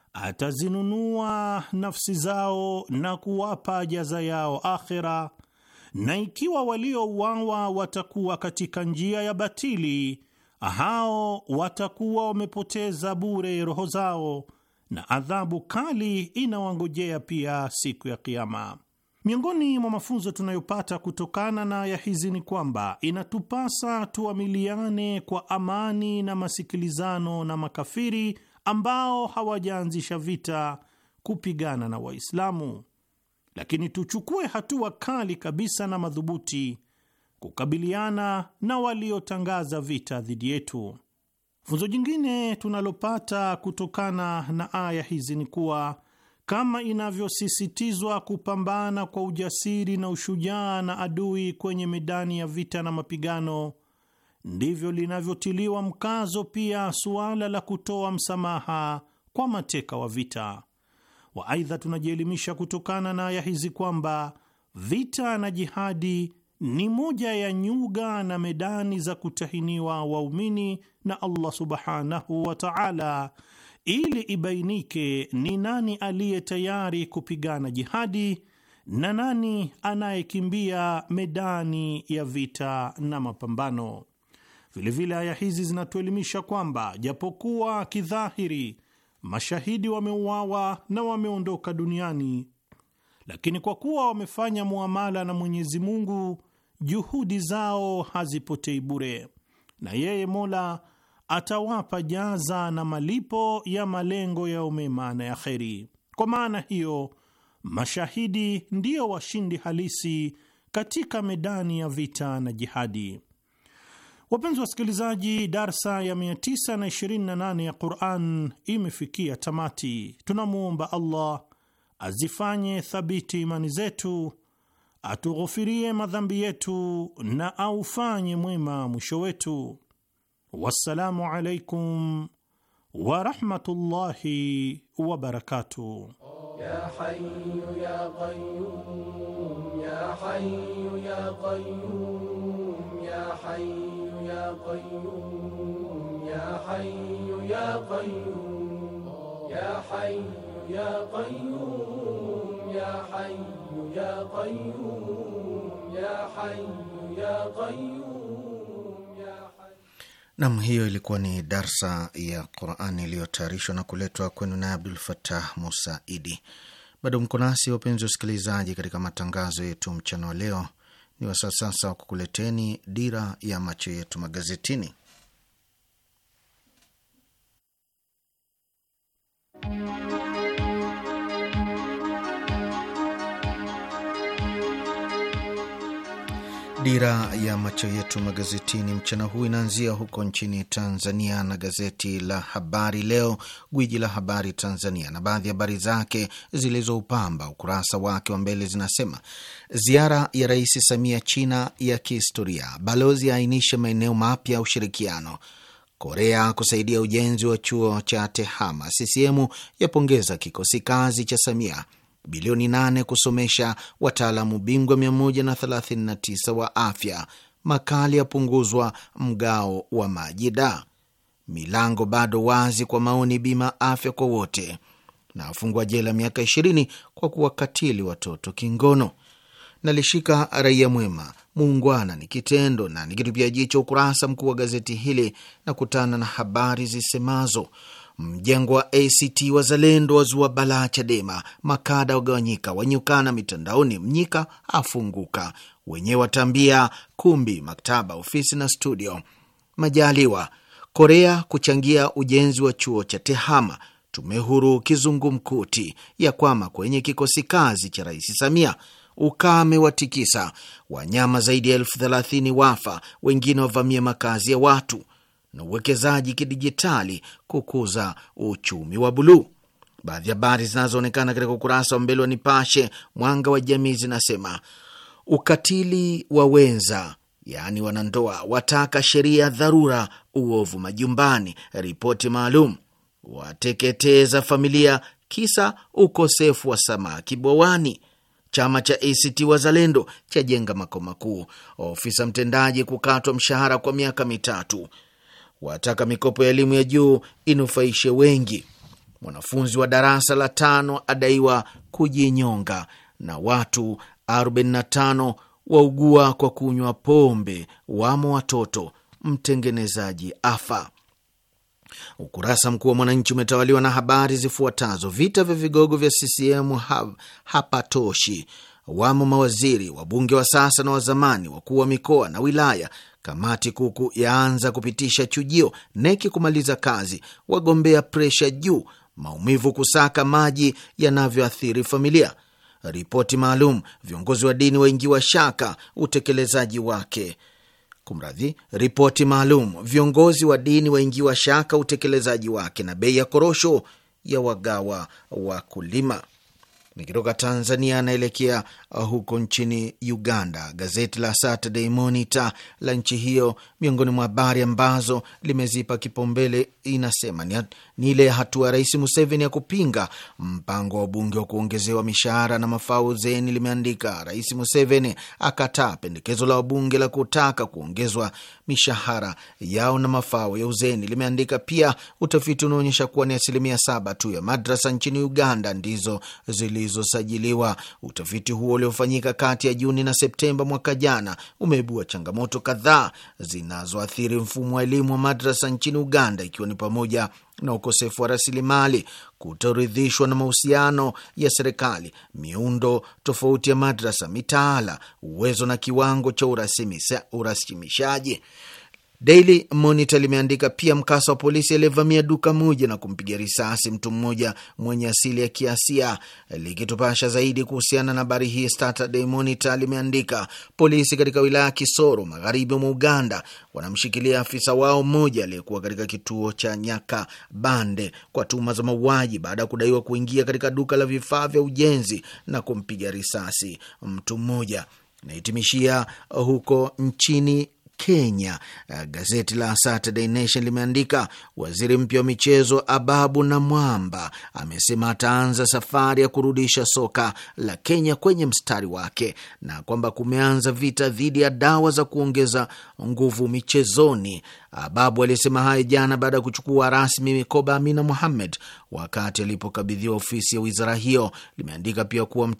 atazinunua nafsi zao na kuwapa jaza yao akhira, na ikiwa waliouawa watakuwa katika njia ya batili, hao watakuwa wamepoteza bure roho zao, na adhabu kali inawangojea pia siku ya Kiyama. Miongoni mwa mafunzo tunayopata kutokana na aya hizi ni kwamba inatupasa tuamiliane kwa amani na masikilizano na makafiri ambao hawajaanzisha vita kupigana na Waislamu, lakini tuchukue hatua kali kabisa na madhubuti kukabiliana na waliotangaza vita dhidi yetu. Funzo jingine tunalopata kutokana na aya hizi ni kuwa kama inavyosisitizwa kupambana kwa ujasiri na ushujaa na adui kwenye medani ya vita na mapigano, ndivyo linavyotiliwa mkazo pia suala la kutoa msamaha kwa mateka wa vita. Aidha, tunajielimisha kutokana na aya hizi kwamba vita na jihadi ni moja ya nyuga na medani za kutahiniwa waumini na Allah subhanahu wa ta'ala, ili ibainike ni nani aliye tayari kupigana jihadi na nani anayekimbia medani ya vita na mapambano. Vilevile aya hizi zinatuelimisha kwamba japokuwa kidhahiri mashahidi wameuawa na wameondoka duniani, lakini kwa kuwa wamefanya muamala na Mwenyezi Mungu, juhudi zao hazipotei bure, na yeye Mola atawapa jaza na malipo ya malengo yao mema na ya kheri. Kwa maana hiyo, mashahidi ndio washindi halisi katika medani ya vita na jihadi. Wapenzi wasikilizaji, darsa ya 928 ya Qur'an imefikia tamati. Tunamuomba Allah azifanye thabiti imani zetu, atughufirie madhambi yetu na aufanye mwema mwisho wetu. Wassalamu alaikum wa rahmatullahi wa barakatuh. Ya hayyu ya qayyum, ya hayyu ya qayyum, ya hayyu ya qayyum, ya hayyu ya qayyum, ya hayyu ya qayyum, ya hayyu ya qayyum, ya hayyu ya qayyum. Nam, hiyo ilikuwa ni darsa ya Qur'ani iliyotayarishwa na kuletwa kwenu na Abdul Fattah Musaidi. Bado mko nasi wapenzi wasikilizaji, katika matangazo yetu mchana wa leo. Ni wasaa sasa wa kukuleteni dira ya macho yetu magazetini. Dira ya macho yetu magazetini mchana huu inaanzia huko nchini Tanzania na gazeti la Habari Leo, gwiji la habari Tanzania, na baadhi ya habari zake zilizoupamba ukurasa wake wa mbele zinasema: ziara ya Rais Samia China ya kihistoria, balozi ainisha maeneo mapya ya ushirikiano, Korea kusaidia ujenzi wa chuo cha TEHAMA, CCM yapongeza kikosi kazi cha Samia, bilioni 8 kusomesha wataalamu bingwa 139 wa afya, makali yapunguzwa mgao wa maji da, milango bado wazi kwa maoni bima afya kwa wote, na afungwa jela miaka 20 kwa kuwakatili watoto kingono. Nalishika Raia Mwema, muungwana ni kitendo, na nikitupia jicho ukurasa mkuu wa gazeti hili na kutana na habari zisemazo: mjengo wa ACT Wazalendo wazua balaa Chadema, makada wagawanyika, wanyukana mitandaoni, Mnyika afunguka, wenyewe watambia kumbi, maktaba, ofisi na studio, Majaliwa, Korea kuchangia ujenzi wa chuo cha TEHAMA, tume huru kizungumkuti ya kwama kwenye kikosi kazi cha Rais Samia, ukame watikisa, wanyama zaidi ya 30,000 wafa, wengine wavamia makazi ya watu, na uwekezaji kidijitali kukuza uchumi wa buluu. Baadhi ya habari zinazoonekana katika ukurasa wa mbele wa Nipashe Mwanga wa Jamii zinasema: ukatili wa wenza, yaani wanandoa, wataka sheria dharura, uovu majumbani, ripoti maalum, wateketeza familia kisa ukosefu wa samaki bwawani. Chama cha ACT Wazalendo chajenga makao makuu. Ofisa mtendaji kukatwa mshahara kwa miaka 3. Wataka mikopo ya elimu ya juu inufaishe wengi. Mwanafunzi wa darasa la 5 adaiwa kujinyonga. Na watu 45 waugua kwa kunywa pombe, wamo watoto. Mtengenezaji afa. Ukurasa mkuu wa Mwananchi umetawaliwa na habari zifuatazo: vita vya vigogo vya CCM hapatoshi, wamo mawaziri, wabunge wa sasa na wa zamani, wakuu wa mikoa na wilaya, kamati kuku yaanza kupitisha chujio, neki kumaliza kazi, wagombea presha juu, maumivu kusaka maji yanavyoathiri familia, ripoti maalum, viongozi wa dini waingiwa shaka utekelezaji wake. Ripoti maalum, viongozi wa dini waingiwa shaka utekelezaji wake, na bei ya korosho ya wagawa wakulima. Nikitoka Tanzania anaelekea huko nchini Uganda. Gazeti la Saturday Monitor la nchi hiyo, miongoni mwa habari ambazo limezipa kipaumbele, inasema ni ile hatua ya Rais Museveni ya kupinga mpango wa bunge wa kuongezewa mishahara na mafao uzeni. Limeandika, Rais Museveni akataa pendekezo la wabunge la kutaka kuongezwa mishahara yao na mafao ya uzeni. Limeandika pia, utafiti unaonyesha kuwa ni 7% tu ya madrasa nchini Uganda ndizo zilizosajiliwa. Utafiti huo uliofanyika kati ya Juni na Septemba mwaka jana umeibua changamoto kadhaa zinazoathiri mfumo wa elimu wa madrasa nchini Uganda, ikiwa ni pamoja na ukosefu wa rasilimali, kutoridhishwa na mahusiano ya serikali, miundo tofauti ya madrasa, mitaala, uwezo na kiwango cha urasimishaji. Daily Monitor limeandika pia mkasa wa polisi aliyevamia duka moja na kumpiga risasi mtu mmoja mwenye asili ya Kiasia. Likitupasha zaidi kuhusiana na habari hii, Saturday Monitor limeandika, polisi katika wilaya ya Kisoro magharibi mwa Uganda wanamshikilia afisa wao mmoja aliyekuwa katika kituo cha Nyakabande kwa tuhuma za mauaji baada ya kudaiwa kuingia katika duka la vifaa vya ujenzi na kumpiga risasi mtu mmoja. Nahitimishia huko nchini Kenya. Gazeti la Saturday Nation limeandika, waziri mpya wa michezo Ababu na Mwamba amesema ataanza safari ya kurudisha soka la Kenya kwenye mstari wake, na kwamba kumeanza vita dhidi ya dawa za kuongeza nguvu michezoni. Ababu alisema hayo jana baada ya kuchukua rasmi mikoba Amina Mohamed wakati alipokabidhiwa ofisi ya wizara hiyo. Limeandika pia kuwa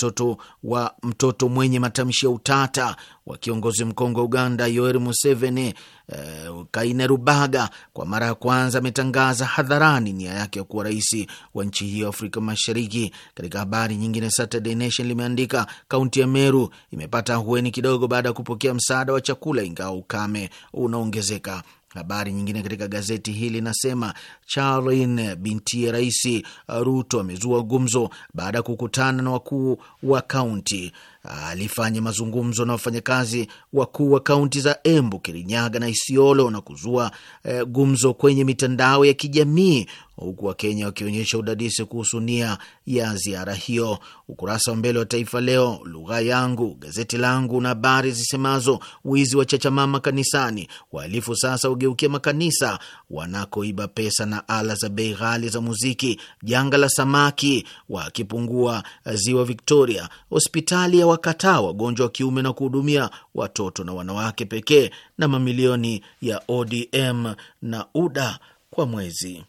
mtoto mwenye matamshi ya utata wa kiongozi mkongwe wa Uganda Yoweri Museveni, Kainerubaga, kwa mara ya kwanza ametangaza hadharani nia yake ya kuwa rais wa nchi hiyo Afrika Mashariki. Katika habari nyingine, Saturday Nation limeandika kaunti ya Meru imepata ahueni kidogo baada ya kupokea msaada wa chakula, ingawa ukame unaongezeka. Habari nyingine katika gazeti hili nasema Charlene binti ya Rais Ruto amezua gumzo baada ya kukutana na wakuu wa kaunti. Alifanya mazungumzo na wafanyakazi wakuu wa kaunti za Embu, Kirinyaga na Isiolo na kuzua gumzo kwenye mitandao ya kijamii, huku Wakenya wakionyesha udadisi kuhusu nia ya ziara hiyo. Ukurasa wa mbele wa Taifa Leo, lugha yangu, gazeti langu, na habari zisemazo wizi wa chachamama kanisani, wahalifu sasa ugeukia makanisa wanakoiba pesa na ala za bei ghali za muziki, janga la samaki wakipungua ziwa Victoria, hospitali ya wakataa wagonjwa wa kiume na kuhudumia watoto na wanawake pekee, na mamilioni ya ODM na UDA kwa mwezi.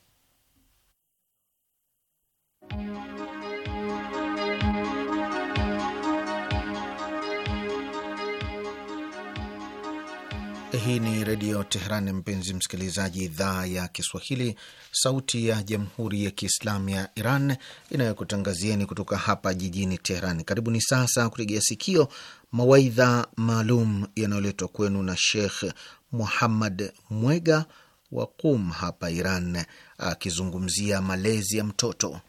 Hii ni Redio Teheran, mpenzi msikilizaji, idhaa ya Kiswahili, sauti ya Jamhuri ya Kiislamu ya Iran inayokutangazieni kutoka hapa jijini Teheran. Karibuni sasa kutegea sikio mawaidha maalum yanayoletwa kwenu na Sheikh Muhammad Mwega wa Qum hapa Iran, akizungumzia malezi ya mtoto.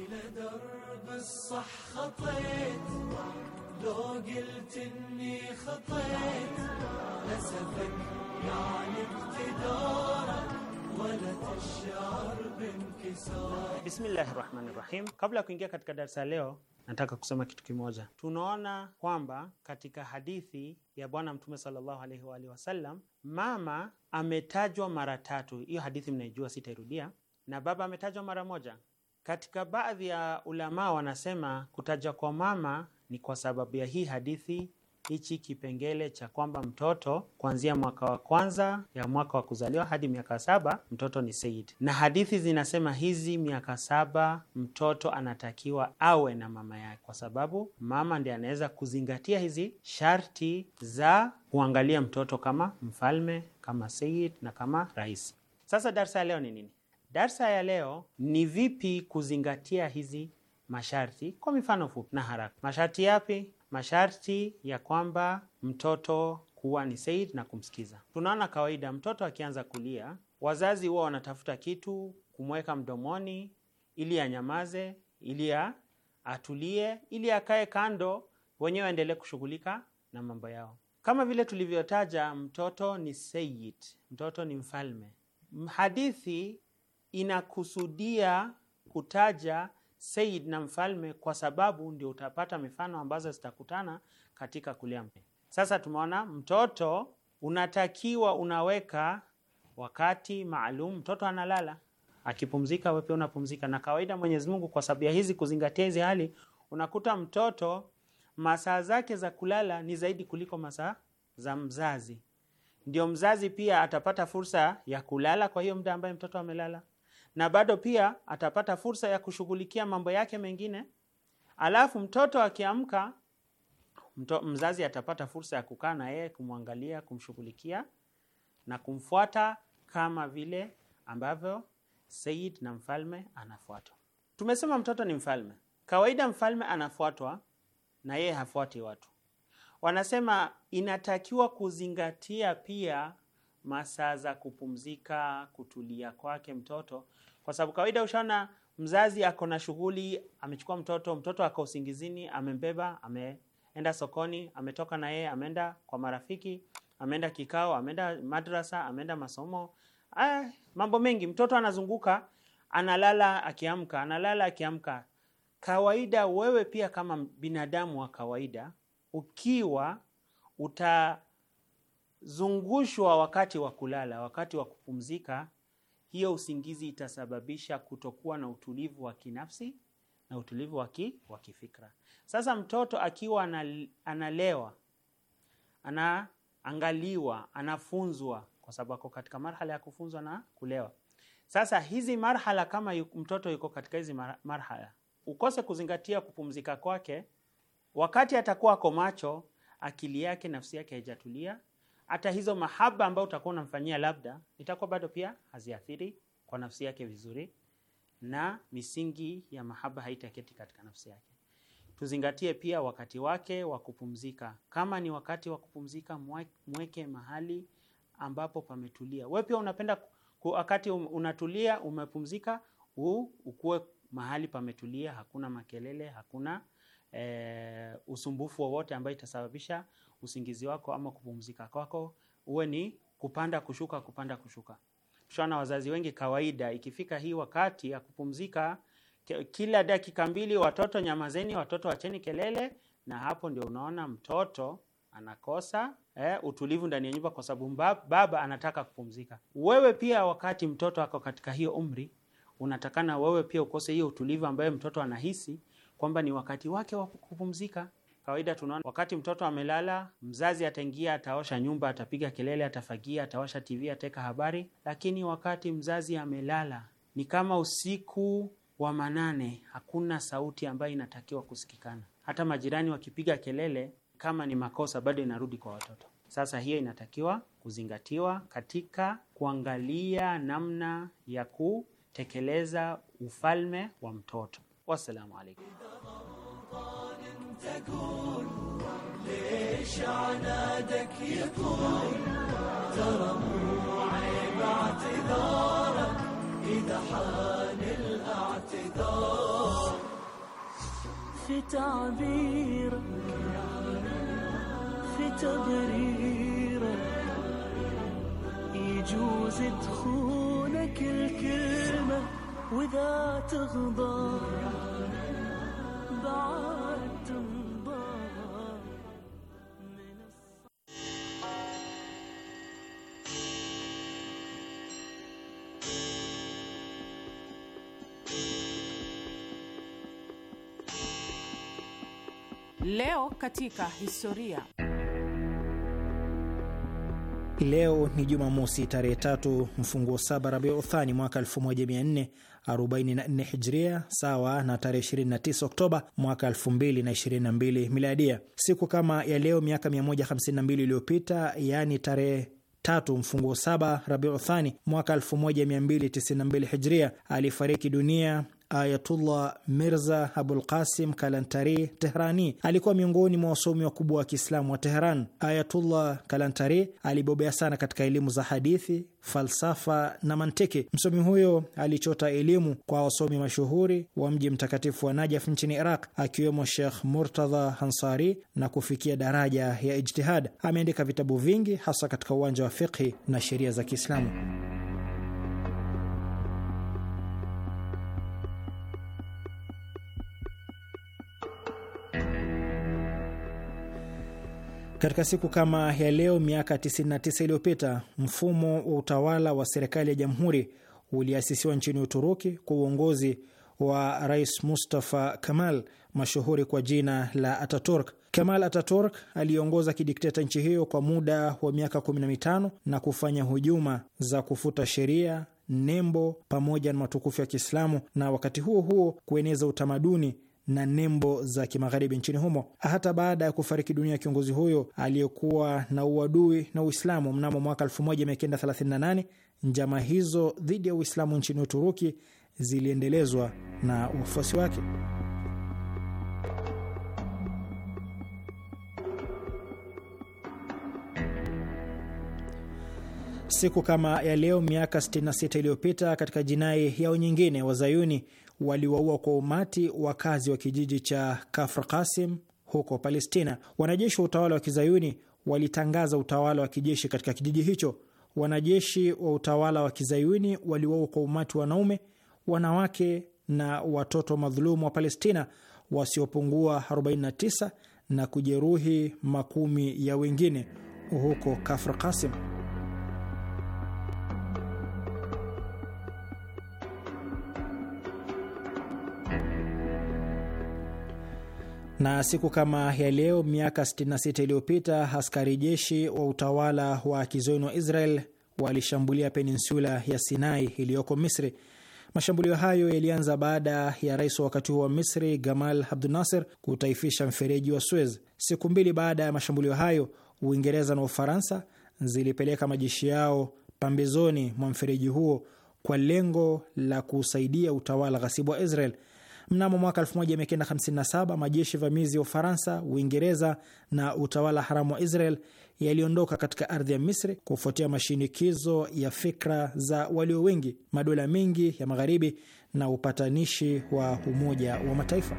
Bismillahirrahmanirrahim. Kabla ya kuingia katika darasa leo, nataka kusema kitu kimoja. Tunaona kwamba katika hadithi ya Bwana Mtume sallallahu alaihi wa alihi wasallam, mama ametajwa mara 3. Hiyo hadithi mnaijua, sitairudia. Na baba ametajwa mara 1. Katika baadhi ya ulama wanasema kutaja kwa mama ni kwa sababu ya hii hadithi, hichi kipengele cha kwamba mtoto kuanzia mwaka wa kwanza ya mwaka wa kuzaliwa hadi miaka 7 mtoto ni sayyid, na hadithi zinasema hizi miaka 7 mtoto anatakiwa awe na mama yake, kwa sababu mama ndiye anaweza kuzingatia hizi sharti za kuangalia mtoto kama mfalme, kama sayyid na kama rais. Sasa darsa ya leo ni nini? Darsa ya leo ni vipi kuzingatia hizi masharti kwa mifano fupi na haraka. Masharti yapi? Masharti ya kwamba mtoto kuwa ni sayyid na kumsikiza. Tunaona kawaida mtoto akianza kulia, wazazi huwa wanatafuta kitu kumweka mdomoni ili anyamaze, ili atulie, ili akae kando, wenyewe waendelee kushughulika na mambo yao. Kama vile tulivyotaja, mtoto ni sayyid, mtoto ni mfalme. Hadithi inakusudia kutaja sayyid na mfalme kwa sababu ndio utapata mifano ambazo zitakutana katika kulea. Sasa tumeona mtoto unatakiwa unaweka wakati maalum, mtoto analala, akipumzika wewe pia unapumzika. Na kawaida Mwenyezi Mungu kwa sababu ya hizi kuzingatia hizi hali, unakuta mtoto masaa zake za kulala ni zaidi kuliko masaa za mzazi. Ndio mzazi pia atapata fursa ya kulala kwa hiyo muda ambaye mtoto amelala, na bado pia atapata fursa ya kushughulikia mambo yake mengine. Alafu mtoto akiamka, mzazi atapata fursa ya kukaa na yeye, kumwangalia, kumshughulikia na kumfuata kama vile ambavyo sayyid na mfalme anafuatwa. Tumesema mtoto ni mfalme. Kawaida mfalme anafuatwa na yeye hafuati watu. Wanasema inatakiwa kuzingatia pia masaa za kupumzika, kutulia kwake mtoto, kwa sababu kawaida ushaona mzazi ako na shughuli, amechukua mtoto ako usingizini, amembeba, ameenda sokoni, ametoka na yeye, ameenda kwa marafiki, ameenda kikao, ameenda madrasa, ameenda masomo, mambo mengi. Mtoto anazunguka, analala akiamka, analala akiamka. Kawaida wewe pia kama binadamu wa kawaida, ukiwa utazungushwa wakati wa kulala, wakati wa kupumzika, hiyo usingizi itasababisha kutokuwa na utulivu wa kinafsi na utulivu wa kifikra. Sasa mtoto akiwa analewa, anaangaliwa, anafunzwa, kwa sababu ako katika marhala ya kufunzwa na kulewa. Sasa hizi marhala, kama mtoto yuko katika hizi marhala, ukose kuzingatia kupumzika kwake, wakati atakuwa ako macho, akili yake, nafsi yake haijatulia, hata hizo mahaba ambayo utakuwa unamfanyia labda itakuwa bado pia haziathiri kwa nafsi yake vizuri, na misingi ya mahaba haitaketi katika nafsi yake. Tuzingatie pia wakati wake wa kupumzika. Kama ni wakati wa kupumzika, mweke mahali ambapo pametulia. Wewe pia unapenda wakati unatulia, umepumzika, ukue mahali pametulia, hakuna makelele, hakuna usumbufu wowote ambao itasababisha usingizi wako ama kupumzika kwako uwe ni kupanda kushuka, kupanda kushuka. Tunaona wazazi wengi kawaida ikifika hii wakati ya kupumzika, kila dakika 2 watoto nyamazeni, watoto wacheni kelele, na hapo ndio unaona mtoto anakosa utulivu ndani ya nyumba kwa sababu baba anataka kupumzika. Wewe pia wakati mtoto ako katika hiyo umri, unatakana wewe pia ukose hiyo utulivu ambaye mtoto anahisi kwamba ni wakati wake wa kupumzika. Kawaida tunaona wakati mtoto amelala, mzazi ataingia, ataosha nyumba, atapiga kelele, atafagia, atawasha TV, ateka habari. Lakini wakati mzazi amelala, ni kama usiku wa manane, hakuna sauti ambayo inatakiwa kusikikana. Hata majirani wakipiga kelele, kama ni makosa bado inarudi kwa watoto. Sasa hiyo inatakiwa kuzingatiwa katika kuangalia namna ya kutekeleza ufalme wa mtoto. Wassalamu alaikum. تقول ليش عنادك يطول ترى مو عيب اعتذارك إذا حان الاعتذار في تعبيرك في تبريرك يجوز تخونك الكلمة وإذا تغضب بعد Leo katika historia. Leo ni Jumamosi tarehe 3 mfunguo 7 Rabiul Thani mwaka 1444 Hijria, sawa na tarehe 29 Oktoba mwaka 2022 Miladia. Siku kama ya leo miaka 152 iliyopita, yani tarehe 3 mfunguo 7 Rabiul Thani mwaka 1292 Hijria, alifariki dunia Ayatullah Mirza Abul Qasim Kalantari Tehrani. Alikuwa miongoni mwa wasomi wakubwa wa Kiislamu wa Tehran. Ayatullah Kalantari alibobea sana katika elimu za hadithi, falsafa na mantiki. Msomi huyo alichota elimu kwa wasomi mashuhuri wa mji mtakatifu wa Najaf nchini Iraq, akiwemo Sheikh Murtadha Hansari, na kufikia daraja ya ijtihad. Ameandika vitabu vingi hasa katika uwanja wa fiqhi na sheria za Kiislamu. Katika siku kama ya leo miaka 99 iliyopita, mfumo wa utawala wa serikali ya jamhuri uliasisiwa nchini Uturuki kwa uongozi wa Rais Mustafa Kemal, mashuhuri kwa jina la Ataturk. Kemal Ataturk aliongoza kidikteta nchi hiyo kwa muda wa miaka 15 na kufanya hujuma za kufuta sheria, nembo pamoja na matukufu ya Kiislamu, na wakati huo huo kueneza utamaduni na nembo za kimagharibi nchini humo. Hata baada ya kufariki dunia kiongozi huyo aliyekuwa na uadui na Uislamu mnamo mwaka 1938, njama hizo dhidi ya Uislamu nchini Uturuki ziliendelezwa na wafuasi wake. Siku kama ya leo miaka 66 iliyopita, katika jinai yao nyingine, Wazayuni waliwaua kwa umati wakazi wa kijiji cha Kafr Qasim huko Palestina. Wanajeshi wa utawala wa Kizayuni walitangaza utawala wa kijeshi katika kijiji hicho. Wanajeshi wa utawala wa Kizayuni waliwaua kwa umati wanaume, wanawake na watoto madhulumu wa Palestina wasiopungua 49 na kujeruhi makumi ya wengine huko Kafr Qasim. Na siku kama ya leo miaka 66 iliyopita, askari jeshi wa utawala wa Kizayuni wa Israel walishambulia peninsula ya Sinai iliyoko Misri. Mashambulio hayo yalianza baada ya rais wa wakati huo wa Misri Gamal Abdel Nasser kutaifisha mfereji wa Suez. Siku mbili baada ya mashambulio hayo, Uingereza na Ufaransa zilipeleka majeshi yao pambezoni mwa mfereji huo kwa lengo la kusaidia utawala ghasibu wa Israel. Mnamo mwaka 1957 majeshi vamizi ya Ufaransa, Uingereza na utawala haramu wa Israel yaliondoka katika ardhi ya Misri kufuatia mashinikizo ya fikra za walio wengi, madola mengi ya magharibi na upatanishi wa Umoja wa Mataifa.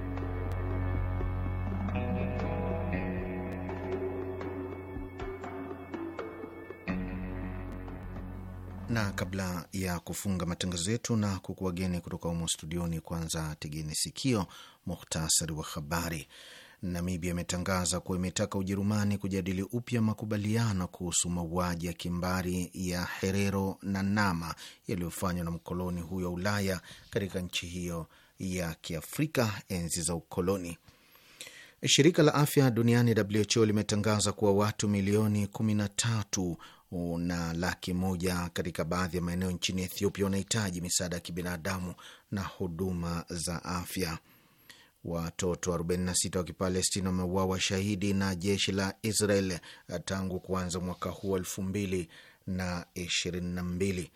Na kabla ya kufunga matangazo yetu na kukuwageni kutoka humo studioni, kwanza tegeni sikio muhtasari wa habari. Namibia imetangaza kuwa imetaka Ujerumani kujadili upya makubaliano kuhusu mauaji ya kimbari ya Herero na Nama yaliyofanywa na mkoloni huyo wa Ulaya katika nchi hiyo ya Kiafrika enzi za ukoloni. Shirika la afya duniani WHO limetangaza kuwa watu milioni 13 na 100,000 katika baadhi ya maeneo nchini Ethiopia wanahitaji misaada ya kibinadamu na huduma za afya. Watoto 46 wa Kipalestina wameuawa shahidi na jeshi la Israel tangu kuanza mwaka huu 2022.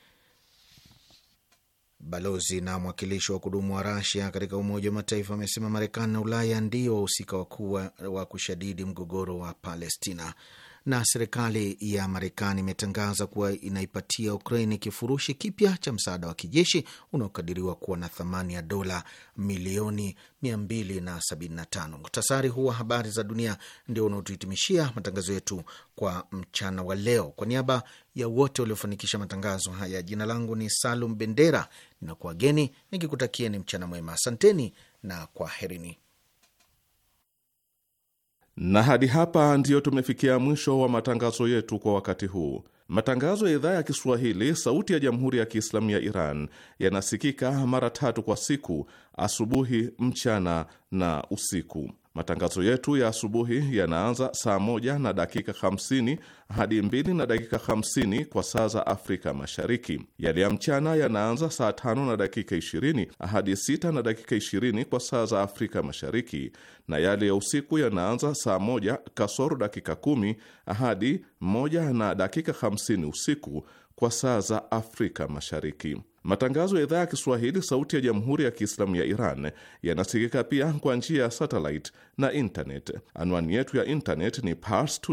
Balozi na mwakilishi wa kudumu wa Rasia katika Umoja wa Mataifa amesema Marekani na Ulaya ndio wahusika wakuu wa kushadidi mgogoro wa Palestina. Na serikali ya Marekani imetangaza kuwa inaipatia Ukraini kifurushi kipya cha msaada wa kijeshi unaokadiriwa kuwa na thamani ya dola milioni 275. Muhtasari huu wa habari za dunia ndio unaotuhitimishia matangazo yetu kwa mchana wa leo. Kwa niaba ya wote waliofanikisha matangazo haya, jina langu ni Salum Bendera, ninakuageni nikikutakieni mchana mwema. Asanteni na kwaherini. Na hadi hapa ndiyo tumefikia mwisho wa matangazo yetu kwa wakati huu. Matangazo ya idhaa ya Kiswahili sauti ya Jamhuri ya Kiislamu ya Iran yanasikika mara 3 kwa siku: asubuhi, mchana na usiku. Matangazo yetu ya asubuhi yanaanza saa 1 na dakika 50 hadi 2 na dakika 50 kwa saa za Afrika Mashariki. Yale ya mchana yanaanza saa 5 na dakika 20 hadi 6 na dakika 20 kwa saa za Afrika Mashariki, na yale ya usiku yanaanza saa 1 kasoro dakika 10 hadi 1 na dakika 50 usiku kwa saa za Afrika Mashariki. Matangazo ya idhaa ya Kiswahili sauti ya Jamhuri ya Kiislamu ya Iran yanasikika pia kwa njia ya satellite na internet. Anwani yetu ya internet ni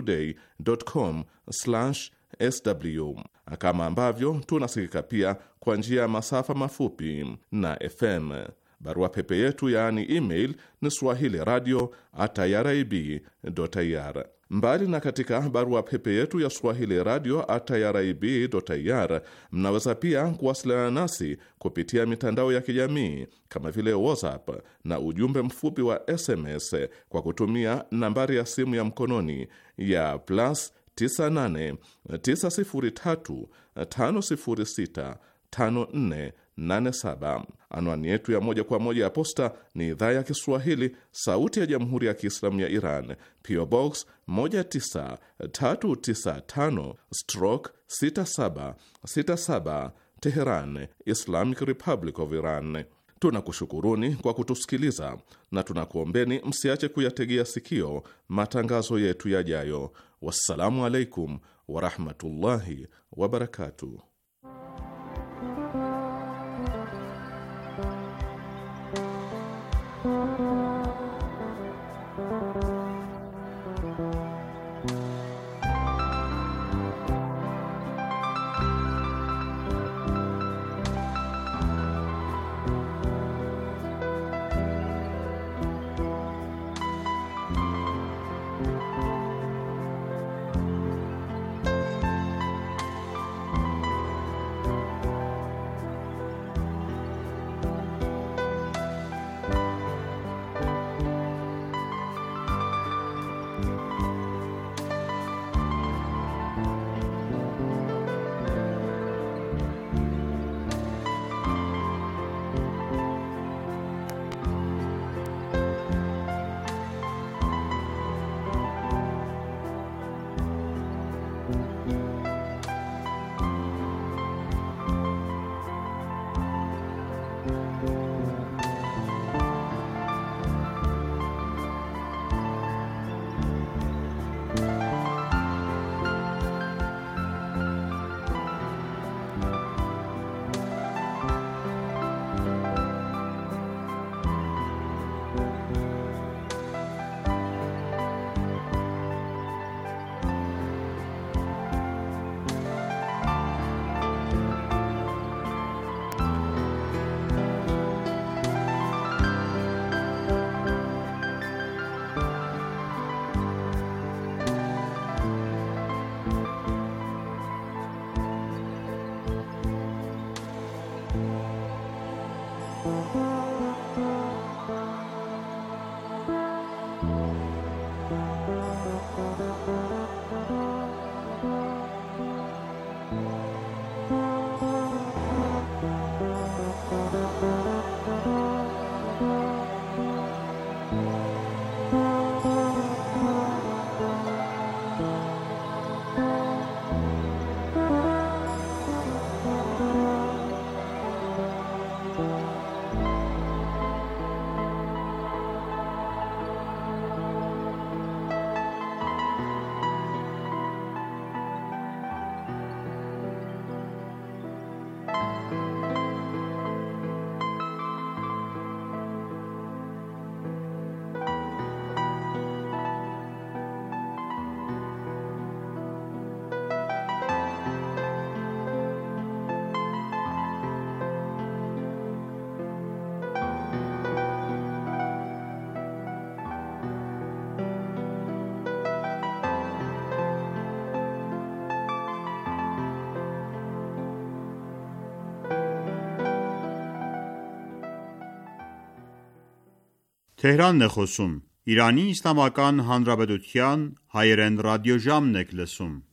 parstoday.com/sw, kama ambavyo tunasikika pia kwa njia ya masafa mafupi na FM. Barua pepe yetu yaani email ni swahili radio@irib.ir. Mbali na katika barua pepe yetu ya swahili radio@irib.ir, mnaweza pia kuwasiliana nasi kupitia mitandao ya kijamii kama vile WhatsApp na ujumbe mfupi wa SMS kwa kutumia nambari ya simu ya mkononi ya +98 903 506 5487. Anwani yetu ya moja kwa moja ya posta ni idhaa ya Kiswahili sauti ya Jamhuri ya Kiislamu ya Iran, PO Box 19367/6767 Teheran, Islamic Republic of Iran. Tunakushukuruni kwa kutusikiliza na tunakuombeni msiache kuyategea sikio matangazo yetu yajayo. Wassalamu alaikum warahmatullahi wabarakatuh. Թեհրանն է խոսում։ Իրանի Իսլամական Հանրապետության հայերեն ռադիոժամն եք լսում։